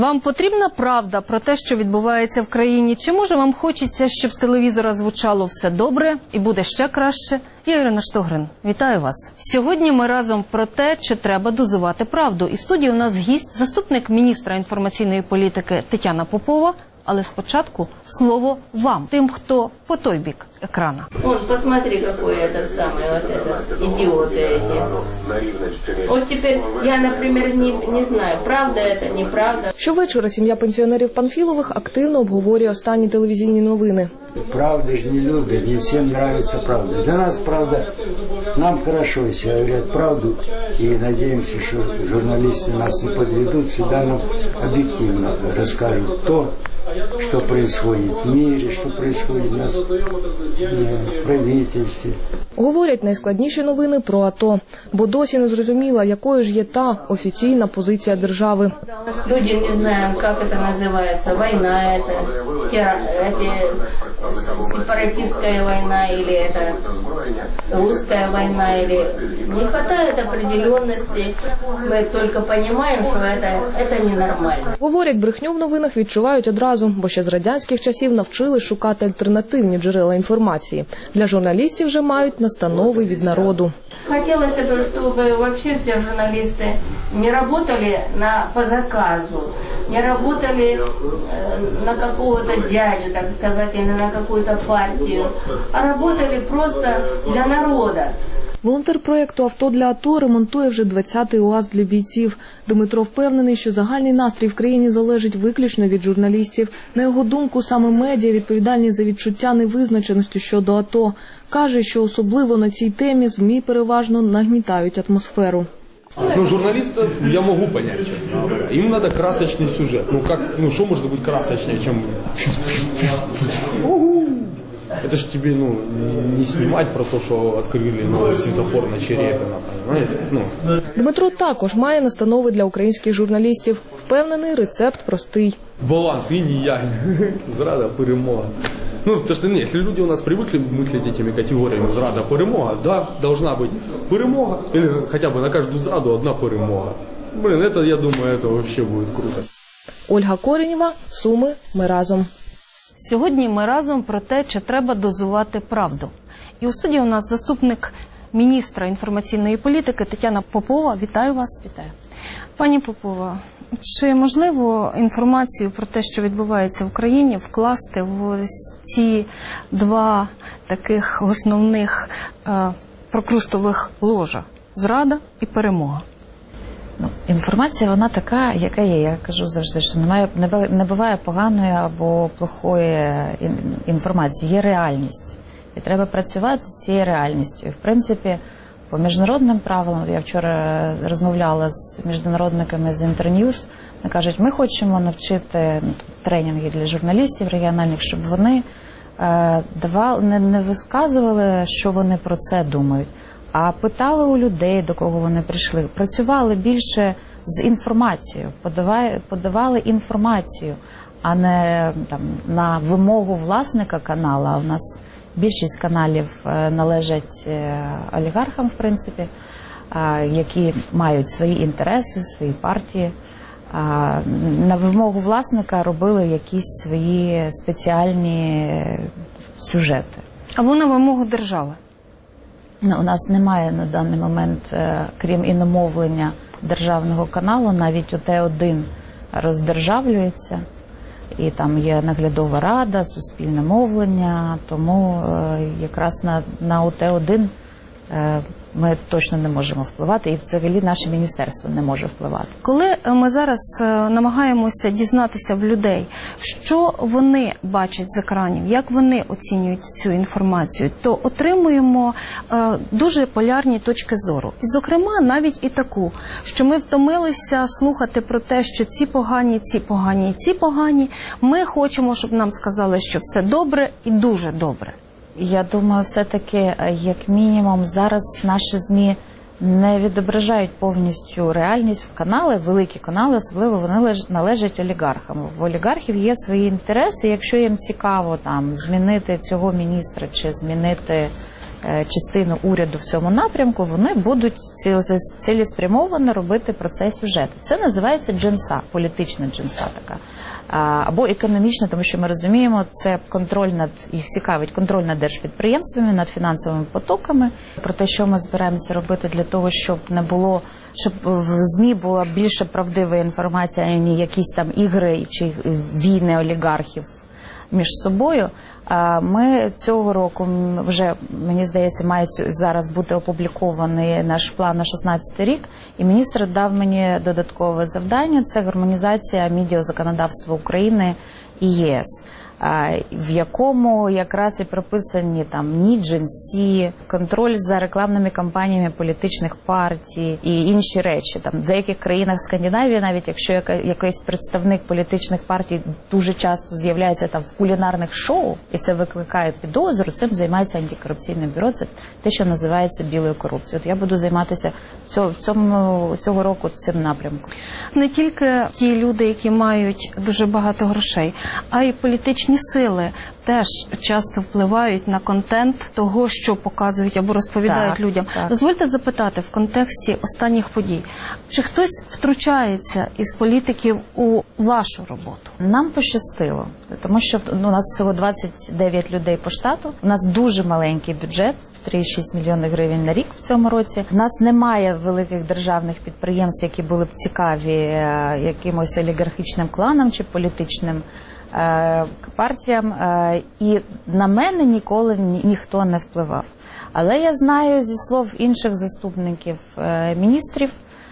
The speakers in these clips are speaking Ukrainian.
Вам потрібна правда про те, що відбувається в країні? Чи може вам хочеться, щоб з телевізора звучало все добре і буде ще краще? Я Ірина Штогрин. Вітаю вас. Сьогодні ми разом про те, чи треба дозувати правду. І в студії у нас гість, заступник міністра інформаційної політики Тетяна Попова. Але спочатку слово вам, тим, хто по той бік екрана. Вон, посмотри, какой этот самый, вот этот, идиоты эти. Вот теперь я, например, не знаю, правда это, неправда. Щовечора сім'я пенсіонерів Панфілових активно обговорює останні телевізійні новини. Правда же не любят, не всем нравится правда. Для нас правда, нам хорошо, если говорят правду, и надеемся, что журналисты нас не подведут, всегда нам объективно расскажут то, что происходит в мире, что происходит у нас в правительстве. Говорять найскладніші новини про АТО, бо досі не зрозуміла, якою ж є та офіційна позиція держави. Люди не знаем, как это называется, война это, сепаратистская война или это русская война, или не хватает определенности, мы только понимаем, что это ненормально. Говорять, брехню в новинах відчувають одразу, бо ще з радянських часів навчили шукати альтернативні джерела інформації. Для журналістів же мають настанови від народу. Хотелось бы, чтобы вообще все журналисты не работали по заказу, не работали на какого-то дядю, так сказать, или на какую-то партию, а работали просто для народа. Волонтер проєкту «Авто для АТО» ремонтує вже 20-й УАЗ для бійців. Дмитро впевнений, що загальний настрій в країні залежить виключно від журналістів. На його думку, саме медіа відповідальні за відчуття невизначеності щодо АТО. Каже, що особливо на цій темі ЗМІ переважно нагнітають атмосферу. Журналистов я могу понять, честно говоря. Им надо красочный сюжет. Что может быть красочнее, чем... Это же тебе, не снимать про то, что открыли новый светофор на Черепина, понимаете? Дмитро також має настанови для українських журналістів. Впевнений, рецепт простий. Баланс, инь-янь, зрада, перемога. Потому что, если люди у нас привыкли мыслить этими категориями зрада, перемога, да, должна быть перемога, или хотя бы на каждую зраду одна перемога. Это, я думаю, это вообще будет круто. Ольга Коренєва, Суми, ми разом. Сьогодні ми разом про те, чи треба дозувати правду. І у студії у нас заступник міністра інформаційної політики Тетяна Попова. Вітаю вас. Вітаю. Пані Попова, чи можливо інформацію про те, що відбувається в Україні, вкласти в ці два таких основних прокрустових ложа – зрада і перемога? Інформація, вона така, яка є. Я кажу завжди, що не буває поганої або плохої інформації. Є реальність. І треба працювати з цією реальністю. І, в принципі, по міжнародним правилам, я вчора розмовляла з міжнародниками з Інтерньюз, вони кажуть, ми хочемо навчити тренінги для журналістів регіональних, щоб вони не висказували, що вони про це думають, а питали у людей, до кого вони прийшли, працювали більше з інформацією, подавали інформацію, а не на вимогу власника каналу. А в нас більшість каналів належать олігархам, в принципі, які мають свої інтереси, свої партії. На вимогу власника робили якісь свої спеціальні сюжети. Або на вимогу держави? У нас немає на даний момент, крім іномовлення державного каналу, навіть ОТ-1 роздержавлюється. І там є наглядова рада, суспільне мовлення, тому якраз на ОТ-1 ми точно не можемо впливати, і взагалі наше міністерство не може впливати. Коли ми зараз намагаємося дізнатися в людей, що вони бачать з екранів, як вони оцінюють цю інформацію, то отримуємо дуже полярні точки зору. І, зокрема, навіть і таку, що ми втомилися слухати про те, що ці погані, ці погані, ці погані. Ми хочемо, щоб нам сказали, що все добре і дуже добре. Я думаю, все-таки, як мінімум, зараз наші ЗМІ не відображають повністю реальність в канали, великі канали, особливо вони належать олігархам. В олігархів є свої інтереси, якщо їм цікаво змінити цього міністра чи змінити частину уряду в цьому напрямку, вони будуть цілеспрямовано робити про це сюжети. Це називається джинса, політична джинса така. Або економічна, тому що ми розуміємо, це контроль їх цікавить контроль над держпідприємствами, над фінансовими потоками, про те, що ми збираємося робити для того, щоб в ЗМІ була більше правдива інформація, а не якісь там ігри чи війни олігархів між собою. Ми цього року вже, мені здається, має зараз бути опублікований наш план на 16 рік, і міністр дав мені додаткове завдання – це гармонізація медіазаконодавства України і ЄС, в якому якраз і прописані там ні джинсі, контроль за рекламними кампаніями політичних партій і інші речі. Там в деяких країнах Скандинавії, навіть якщо якийсь представник політичних партій дуже часто з'являється там в кулінарних шоу, і це викликає підозру, цим займається антикорупційне бюро, це те, що називається білою корупцією. От я буду займатися цього року цим напрямком. Не тільки ті люди, які мають дуже багато грошей, а й політичні сили теж часто впливають на контент того, що показують або розповідають людям. Дозвольте запитати в контексті останніх подій, чи хтось втручається із політиків у вашу роботу? Нам пощастило, тому що у нас всього 29 людей по штату, у нас дуже маленький бюджет, 3,6 мільйони гривень на рік в цьому році. У нас немає великих державних підприємств, які були б цікаві якимось олігархічним кланам чи політичним партіям, і на мене ніколи ніхто не впливав. Але я знаю зі слов інших заступників міністрів,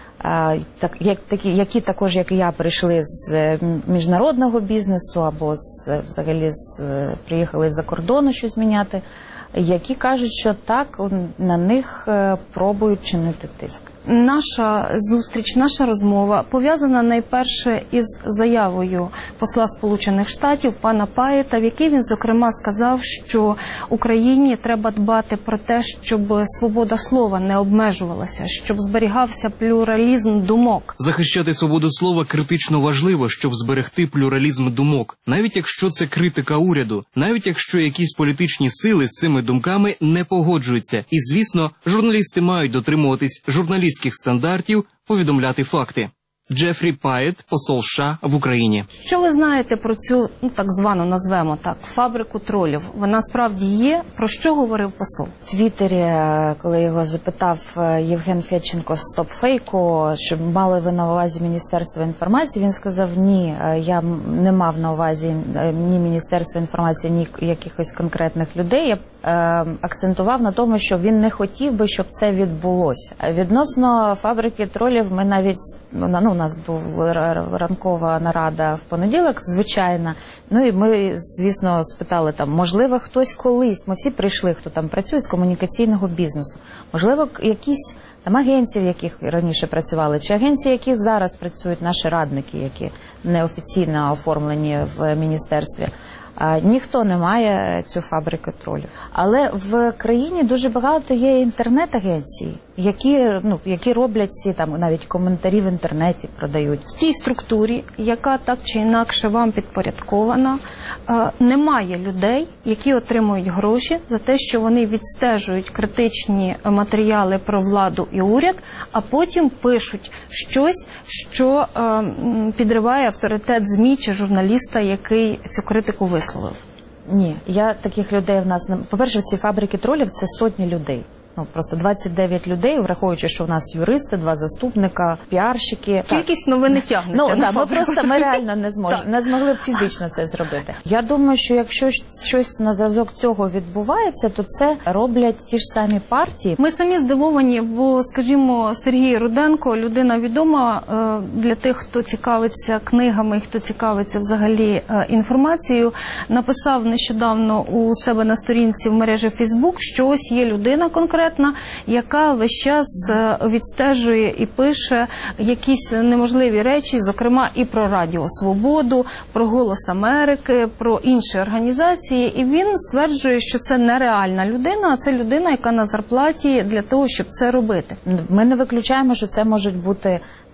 які також, як і я, прийшли з міжнародного бізнесу або взагалі приїхали з-за кордону щось міняти, які кажуть, що так, на них пробують чинити тиск. Наша зустріч, наша розмова пов'язана найперше із заявою посла Сполучених Штатів пана Пайета, в якій він, зокрема, сказав, що Україні треба дбати про те, щоб свобода слова не обмежувалася, щоб зберігався плюралізм думок. Захищати свободу слова критично важливо, щоб зберегти плюралізм думок, навіть якщо це критика уряду, навіть якщо якісь політичні сили з цими думками не погоджуються. І, звісно, журналісти мають дотримуватись журналістських стандартів, повідомляти факти. Джефрі Пайет, посол США в Україні. Що ви знаєте про цю, так звану, назвемо так, фабрику тролів? Вона справді є? Про що говорив посол? В Твіттері, коли його запитав Євген Федченко з стоп-фейку, що мали ви на увазі Міністерство інформації, він сказав, ні, я не мав на увазі ні Міністерства інформації, ні якихось конкретних людей. Я акцентував на тому, що він не хотів би, щоб це відбулося. Відносно фабрики тролів, ми навіть, у нас була ранкова нарада в понеділок, звичайно, і ми, звісно, спитали там, можливо, хтось колись, ми всі прийшли, хто там працює з комунікаційного бізнесу, можливо, якісь там агенції, в яких раніше працювали, чи агенції, які зараз працюють, наші радники, які неофіційно оформлені в міністерстві. Ніхто не має цю фабрику тролів. Але в країні дуже багато є інтернет-агенцій, які роблять ці там навіть коментарі в інтернеті продають. В тій структурі, яка так чи інакше вам підпорядкована, немає людей, які отримують гроші за те, що вони відстежують критичні матеріали про владу і уряд, а потім пишуть щось, що підриває авторитет ЗМІ чи журналіста, який цю критику висловив. Ні, таких людей в нас не... По-перше, ці фабрики тролів – це сотні людей. Просто 29 людей, враховуючи, що у нас юристи, 2 заступника, піарщики. Кількість ви не тягнете. Ми реально не змогли б фізично це зробити. Я думаю, що якщо щось на зразок цього відбувається, то це роблять ті ж самі партії. Ми самі здивовані, бо, скажімо, Сергій Руденко, людина відома для тих, хто цікавиться книгами, хто цікавиться взагалі інформацією, написав нещодавно у себе на сторінці в мережі Фейсбук, що ось є людина конкретна, яка весь час відстежує і пише якісь неможливі речі, зокрема і про Радіо Свободу, про Голос Америки, про інші організації. І він стверджує, що це нереальна людина, а це людина, яка на зарплаті для того, щоб це робити. Ми не виключаємо, що це можуть бути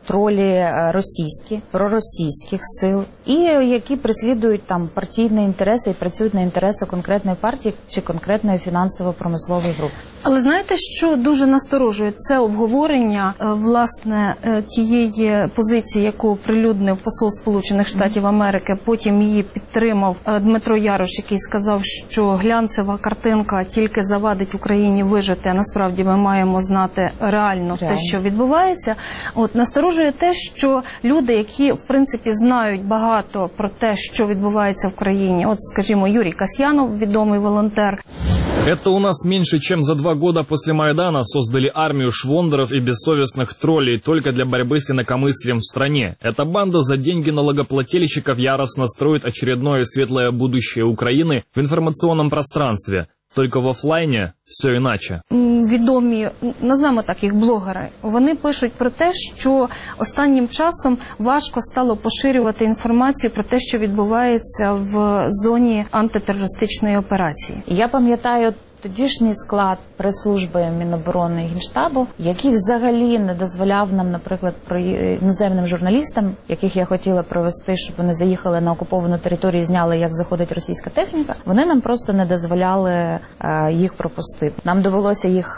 тролі російські, проросійських сил, і які переслідують там партійні інтереси і працюють на інтереси конкретної партії чи конкретної фінансово-промислової групи. Але знаєте, що дуже насторожує? Це обговорення, власне, тієї позиції, яку оприлюднив посол Сполучених Штатів Америки, потім її підтримав Дмитро Ярош, який сказав, що глянцева картинка тільки завадить Україні вижити, а насправді ми маємо знати реально те, що відбувається. От насторожує те, що люди, які, в принципі, знають багато про те, що відбувається в країні, от, скажімо, Юрій Касьянов, відомий волонтер. Это у нас меньше, чем за 2 года после Майдана создали армию швондеров и бессовестных троллей только для борьбы с инакомыслием в стране. Эта банда за деньги налогоплательщиков яростно строит очередное светлое будущее Украины в информационном пространстве. Только в офлайні все іначе. Відомі, назвемо так, їх блогери, вони пишуть про те, що останнім часом важко стало поширювати інформацію про те, що відбувається в зоні антитерористичної операції. Я пам'ятаю тодішній склад прес-служби Міноборони і Генштабу, який взагалі не дозволяв нам, наприклад, іноземним журналістам, яких я хотіла провести, щоб вони заїхали на окуповану територію і зняли, як заходить російська техніка, вони нам просто не дозволяли їх пропустити. Нам довелося їх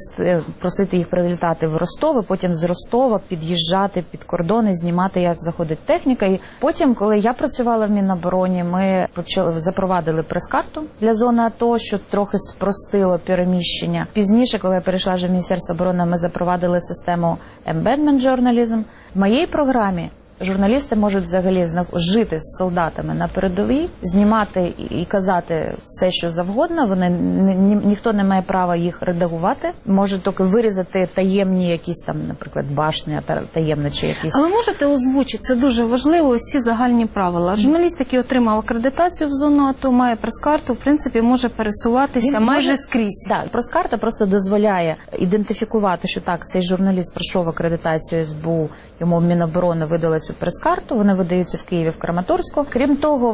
просити їх прилітати в Ростов, потім з Ростова під'їжджати під кордони, знімати, як заходить техніка. І потім, коли я працювала в Мінобороні, ми запровадили прес-карту для зони АТО, що трохи спростило переміщення. Пізніше, коли я перейшла вже в Міністерство оборони, ми запровадили систему Embedment Journalism. В моїй програмі журналісти можуть взагалі жити з солдатами на передовій, знімати і казати все, що завгодно. Вони ніхто не має права їх редагувати. Може тільки вирізати таємні якісь там, наприклад, башні, таємні чи якісь. Але можете озвучити, це дуже важливо, ось ці загальні правила. Журналіст, який отримав акредитацію в зону АТО, має прес-карту, в принципі, може пересуватися майже скрізь. Так, прес-карта просто дозволяє ідентифікувати, що так, цей журналіст пройшов акредитацію СБУ, йому в Міноборони видали цю прес-карту, вони видаються в Києві, в Краматорську. Крім того,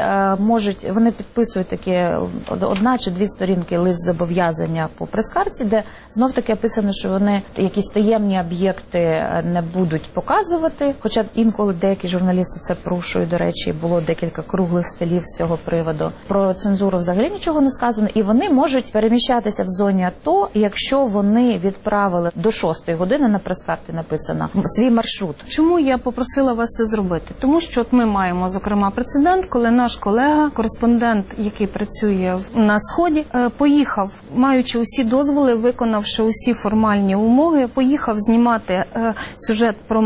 вони підписують такі 1 чи 2 сторінки лист зобов'язання по прес-карті, де знов таки описано, що вони якісь таємні об'єкти не будуть показувати, хоча інколи деякі журналісти це порушують, до речі, було декілька круглих столів з цього приводу. Про цензуру взагалі нічого не сказано, і вони можуть переміщатися в зоні АТО, якщо вони відправили до 6 години, на прес-карті написано, свій маршрут. Чому я попросила вас це зробити? Тому що от ми маємо, зокрема, прецедент, коли наш колега, кореспондент, який працює на Сході, поїхав, маючи усі дозволи, виконавши усі формальні умови, поїхав знімати сюжет про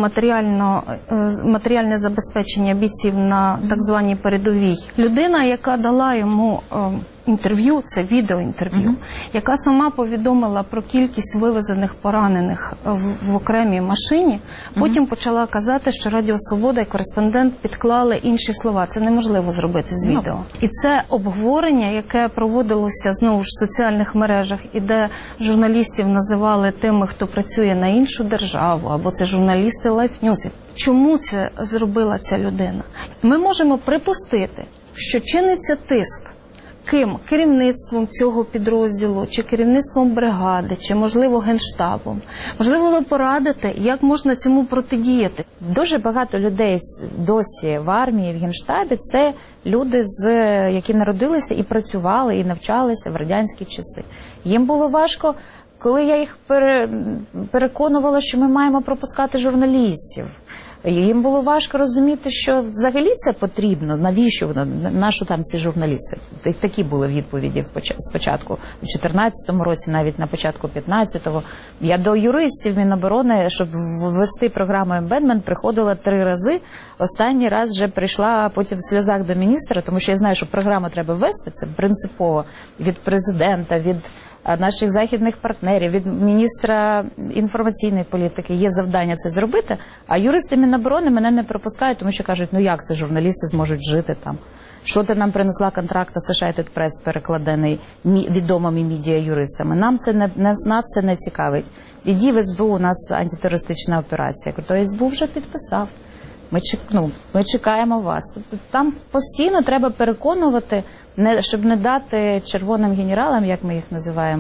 матеріальне забезпечення бійців на так званій передовій. Людина, яка дала йому інтерв'ю, це відеоінтерв'ю, яка сама повідомила про кількість вивезених поранених в окремій машині, потім почала казати, що Радіо Свобода і кореспондент підклали інші слова. Це неможливо зробити з відео. І це обговорення, яке проводилося знову ж в соціальних мережах, і де журналістів називали тими, хто працює на іншу державу, або це журналісти Life News. Чому це зробила ця людина? Ми можемо припустити, що чиниться тиск. Ким? Керівництвом цього підрозділу, чи керівництвом бригади, чи, можливо, Генштабом. Можливо, ви порадите, як можна цьому протидіяти? Дуже багато людей досі в армії, в Генштабі – це люди, які народилися і працювали, і навчалися в радянські часи. Їм було важко, коли я їх переконувала, що ми маємо пропускати журналістів. Їм було важко розуміти, що взагалі це потрібно, навіщо воно, нащо там ці журналісти. Такі були відповіді спочатку, у 2014 році, навіть на початку 2015-го. Я до юристів Міноборони, щоб ввести програму Embedment, приходила 3 рази. Останній раз вже прийшла потім в сльозах до міністра, тому що я знаю, що програму треба ввести, це принципово, від президента, від наших західних партнерів, від міністра інформаційної політики є завдання це зробити, а юристи Міноборони мене не пропускають, тому що кажуть, ну як це журналісти зможуть жити там? Що ти нам принесла контракт Associated Press, перекладений відомими медіа-юристами? Нас це не цікавить. Іди в СБУ, у нас антитерористична операція. То СБУ вже підписав. Ми чекаємо вас. Тобто там постійно треба переконувати, щоб не дати червоним генералам, як ми їх називаємо,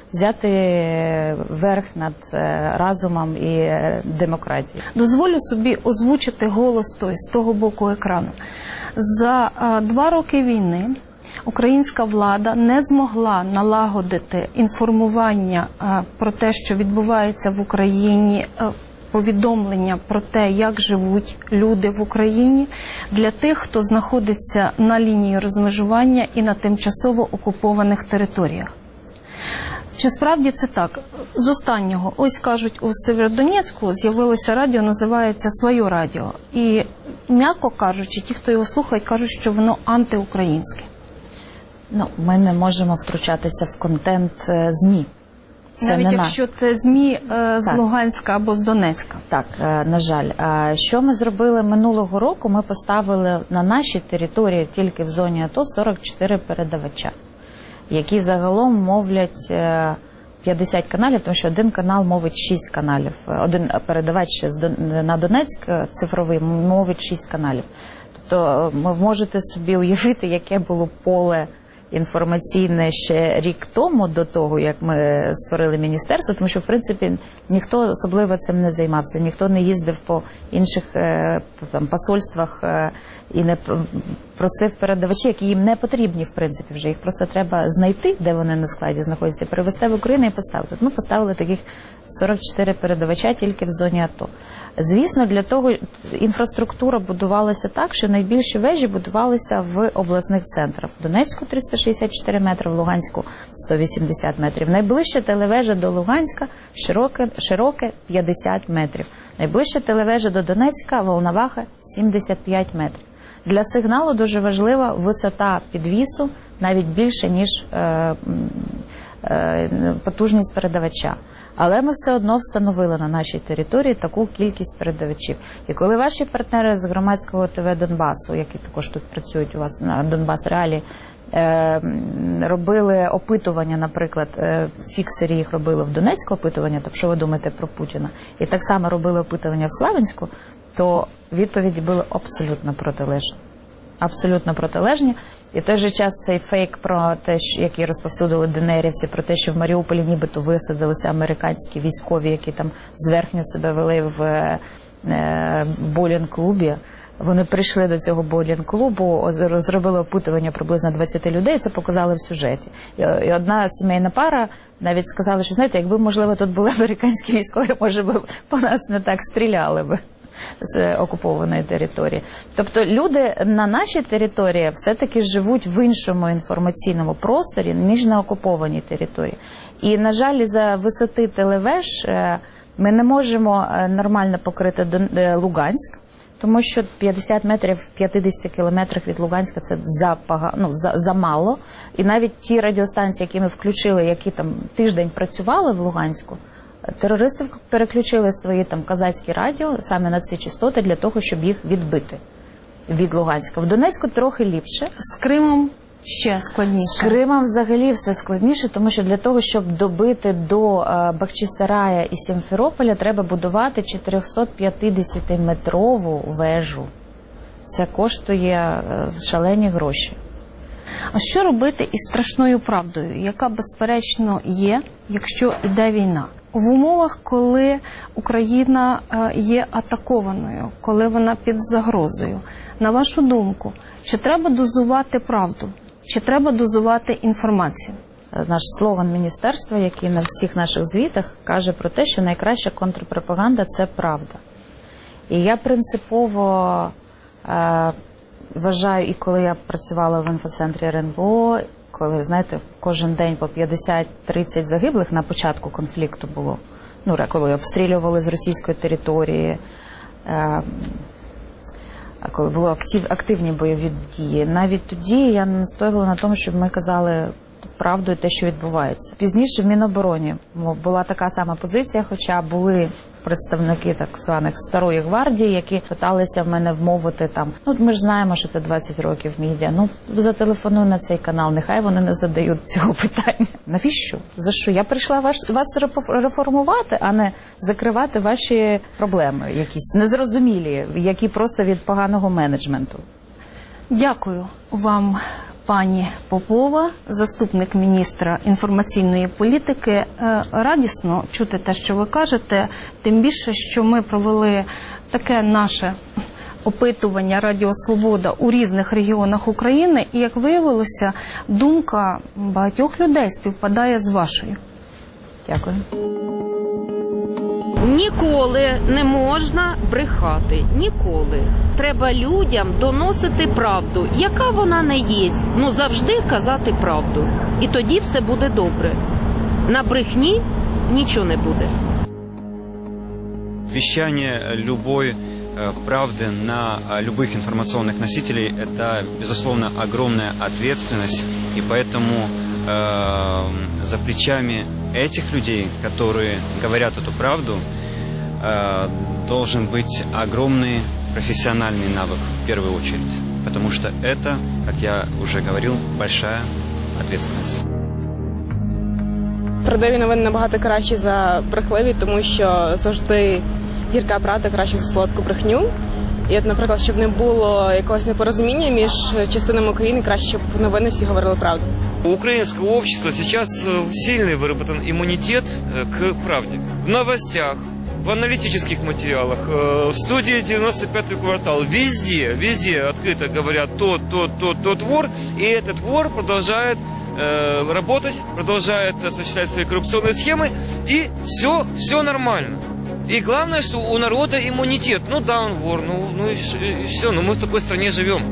взяти верх над разумом і демократією. Дозволю собі озвучити голос той з того боку екрану. За 2 роки війни українська влада не змогла налагодити інформування про те, що відбувається в Україні, повідомлення про те, як живуть люди в Україні, для тих, хто знаходиться на лінії розмежування і на тимчасово окупованих територіях. Чи справді це так? З останнього, ось кажуть, у Сєвєродонецьку з'явилося радіо, називається «Своє радіо». І, м'яко кажучи, ті, хто його слухають, кажуть, що воно антиукраїнське. Ми не можемо втручатися в контент ЗМІ. Навіть якщо це ЗМІ з Луганська або з Донецька. Так, на жаль. Що ми зробили минулого року? Ми поставили на нашій території, тільки в зоні АТО, 44 передавача, які загалом мовлять 50 каналів, тому що один канал мовить 6 каналів. Один передавач на Донецьк цифровий мовить 6 каналів. Тобто ви можете собі уявити, яке було поле інформаційне ще рік тому, до того, як ми створили міністерство, тому що, в принципі, ніхто особливо цим не займався, ніхто не їздив по інших посольствах і не просив передавачі, які їм не потрібні, в принципі, вже. Їх просто треба знайти, де вони на складі знаходяться, привезти в Україну і поставити. От ми поставили таких 44 передавача тільки в зоні АТО. Звісно, для того інфраструктура будувалася так, що найбільші вежі будувалися в обласних центрах. В Донецьку 364 метри, в Луганську 180 метрів. Найближча телевежа до Луганська широке 50 метрів. Найближча телевежа до Донецька, Волноваха, 75 метрів. Для сигналу дуже важлива висота підвісу, навіть більше, ніж потужність передавача. Але ми все одно встановили на нашій території таку кількість передавачів. І коли ваші партнери з громадського ТВ Донбасу, які також тут працюють у вас на Донбас Реалі, робили опитування, наприклад, фіксері їх робили в Донецьку опитування, тобто що ви думаєте про Путіна, і так само робили опитування в Славянську, то відповіді були абсолютно протилежні. Абсолютно протилежні. І в той же час цей фейк про те, який розповсюдили ДНРівці, про те, що в Маріуполі нібито висадилися американські військові, які там зверхньо себе вели в боулінг-клубі. Вони прийшли до цього боулінг-клубу, зробили опитування приблизно 20 людей, це показали в сюжеті. І одна сімейна пара навіть сказала, що, знаєте, якби, можливо, тут були американські військові, може би по нас не так стріляли би з окупованої території. Тобто люди на нашій території все-таки живуть в іншому інформаційному просторі, ніж на окупованій території. І, на жаль, за висоти телевеж ми не можемо нормально покрити Луганськ, тому що 50 метрів в 50 кілометрах від Луганська – це замало. І навіть ті радіостанції, які ми включили, які там тиждень працювали в Луганську, терористи переключили свої там казацькі радіо саме на ці частоти для того, щоб їх відбити від Луганська. В Донецьку трохи ліпше. З Кримом ще складніше. З Кримом взагалі все складніше, тому що для того, щоб добити до Бахчисарая і Сімферополя, треба будувати 450-метрову вежу. Це коштує шалені гроші. А що робити із страшною правдою, яка, безперечно, є, якщо йде війна? В умовах, коли Україна є атакованою, коли вона під загрозою, на вашу думку, чи треба дозувати правду, чи треба дозувати інформацію? Наш слоган міністерства, який на всіх наших звітах, каже про те, що найкраща контрпропаганда – це правда. І я принципово вважаю, і коли я працювала в інфоцентрі РНБО, коли, знаєте, кожен день по 50-30 загиблих на початку конфлікту було, коли обстрілювали з російської території, коли були активні бойові дії. Навіть тоді я настоювала на тому, щоб ми казали правду і те, що відбувається. Пізніше в Мінобороні була така сама позиція, хоча були представники так званих старої гвардії, які питалися в мене вмовити там, ми ж знаємо, що це 20 років медіа, зателефонуй на цей канал, нехай вони не задають цього питання. Навіщо? За що? Я прийшла вас реформувати, а не закривати ваші проблеми, якісь незрозумілі, які просто від поганого менеджменту. Дякую вам, пані Попова, заступник міністра інформаційної політики. Радісно чути те, що ви кажете, тим більше, що ми провели таке наше опитування Радіо Свобода у різних регіонах України, і, як виявилося, думка багатьох людей співпадає з вашою. Дякую. Ніколи не можна брехати. Ніколи. Треба людям доносити правду, яка вона не є. Ну, завжди казати правду. І тоді все буде добре. На брехні нічого не буде. Вещание любой правды на любых информационных носителей – это, безусловно, огромная ответственность. И поэтому за плечами этих людей, которые говорят эту правду, должен быть огромный профессиональный навык в первую очередь. Потому что это, как я уже говорил, большая ответственность. Правдиві новини набагато кращі за брехливі, тому що завжди гірка правда краще за солодку брехню. І, от, наприклад, щоб не було якогось непорозуміння між частинами України, краще, щоб новини всі говорили правду. У украинского общества сейчас сильный выработан иммунитет к правде. В новостях, в аналитических материалах, в студии 95-й квартал, везде открыто говорят тот вор, и этот вор продолжает работать, продолжает осуществлять свои коррупционные схемы, и все нормально. И главное, что у народа иммунитет. Ну да, он вор, ну и все, но мы в такой стране живем.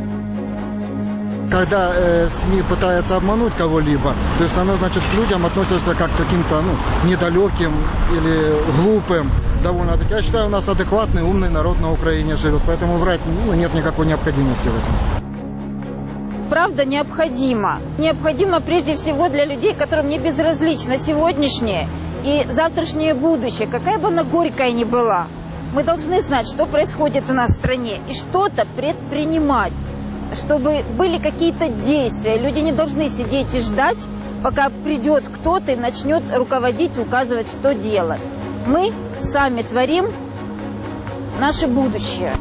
Когда СМИ пытаются обмануть кого-либо, то есть оно, значит, к людям относится как к каким-то, недалеким или глупым. Довольно-таки. Я считаю, у нас адекватный, умный народ на Украине живет, поэтому врать нет никакой необходимости в этом. Правда необходима. Необходима прежде всего для людей, которым не безразлично сегодняшнее и завтрашнее будущее, какая бы она горькая ни была. Мы должны знать, что происходит у нас в стране, и что-то предпринимать, чтобы были какие-то действия. Люди не должны сидеть и ждать, пока придет кто-то и начнет руководить, указывать, что делать. Мы сами творим наше будущее.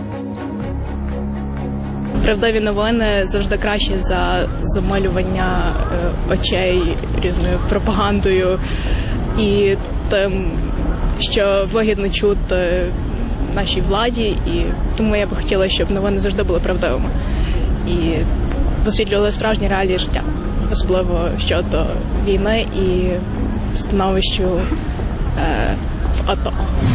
Правдиві новини завжди краще за замалювання очей різною пропагандою і тим, що вигідно чути нашій владі. І тому я би хотіла, щоб новини завжди були правдивими і висвітлювали справжні реалії життя, особливо щодо війни і становищу в АТО.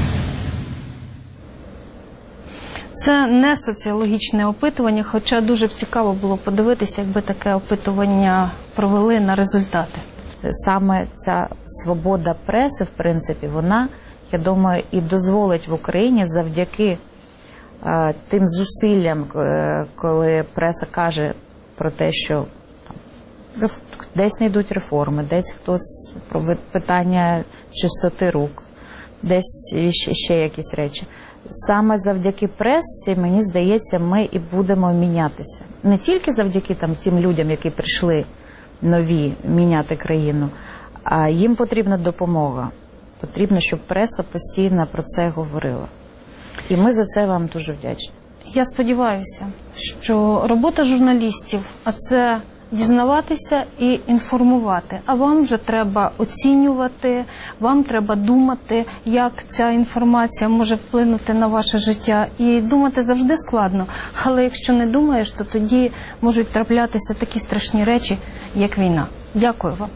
Це не соціологічне опитування, хоча дуже б цікаво було подивитися, якби таке опитування провели на результати. Саме ця свобода преси, в принципі, вона, я думаю, і дозволить в Україні завдяки тим зусиллям, коли преса каже про те, що там, десь не йдуть реформи, десь хтось про питання чистоти рук, десь ще якісь речі. Саме завдяки пресі, мені здається, ми і будемо мінятися. Не тільки завдяки тим людям, які прийшли нові міняти країну, а їм потрібна допомога. Потрібно, щоб преса постійно про це говорила. І ми за це вам дуже вдячні. Я сподіваюся, що робота журналістів – а це дізнаватися і інформувати. А вам вже треба оцінювати, вам треба думати, як ця інформація може вплинути на ваше життя. І думати завжди складно, але якщо не думаєш, то тоді можуть траплятися такі страшні речі, як війна. Дякую вам.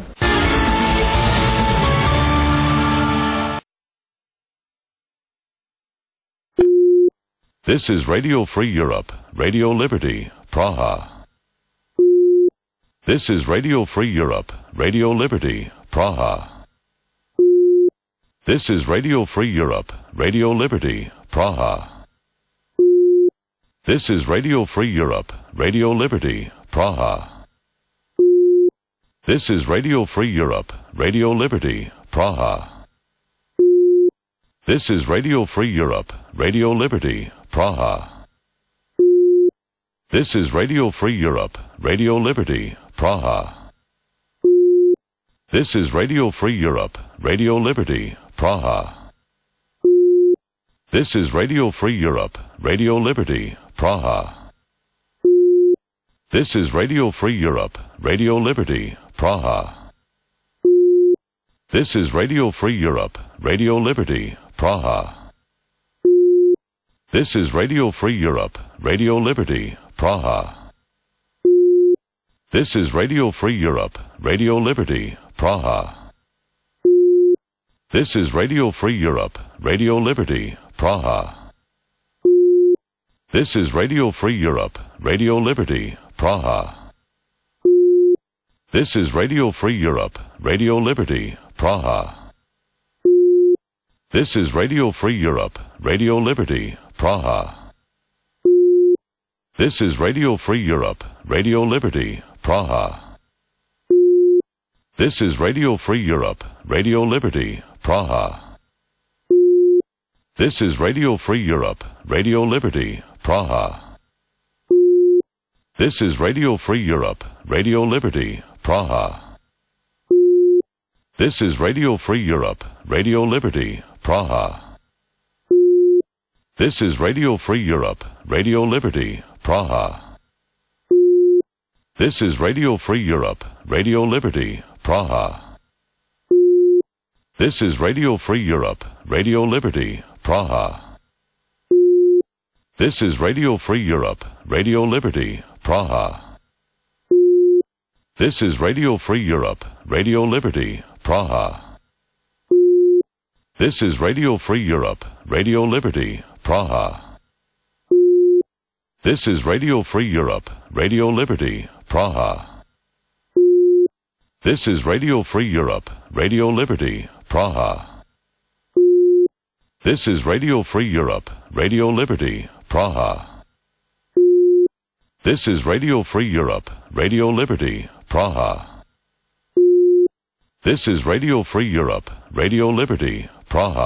This is Radio Free Europe, Radio Liberty, Praha. This is Radio Free Europe, Radio Liberty, Praha. This is Radio Free Europe, Radio Liberty, Praha. This is Radio Free Europe, Radio Liberty, Praha. This is Radio Free Europe, Radio Liberty, Praha. This is Radio Free Europe, Radio Liberty, Praha. This is Radio Free Europe, Radio Liberty, Praha. This is Radio Free Europe, Radio Liberty, Praha. This is Radio Free Europe, Radio Liberty, Praha. This is Radio Free Europe, Radio Liberty, Praha. This is Radio Free Europe, Radio Liberty, Praha. This is Radio Free Europe, Radio Liberty, Praha. This is Radio Free Europe, Radio Liberty, Praha. This is Radio Free Europe, Radio Liberty, Praha. This is Radio Free Europe, Radio Liberty, Praha. This is Radio Free Europe, Radio Liberty, Praha. This is Radio Free Europe, Radio Liberty, Praha. This is Radio Free Europe, Radio Liberty, Praha. This is Radio Free Europe, Radio Liberty, Praha. This is Radio Free Europe, Radio Liberty, Praha. This is Radio Free Europe, Radio Liberty, Praha. This is Radio Free Europe, Radio Liberty, Praha. This is Radio Free Europe, Radio Liberty, Praha. This is Radio Free Europe, Radio Liberty, Praha. This is Radio Free Europe, Radio Liberty, Praha. This is Radio Free Europe, Radio Liberty, Praha. This is Radio Free Europe, Radio Liberty, Praha. This is Radio Free Europe, Radio Liberty, Praha. This is Radio Free Europe, Radio Liberty, Praha. This is Radio Free Europe, Radio Liberty, Praha. This is Radio Free Europe, Radio Liberty, Praha. This is Radio Free Europe, Radio Liberty, Praha. This is Radio Free Europe, Radio Liberty, Praha.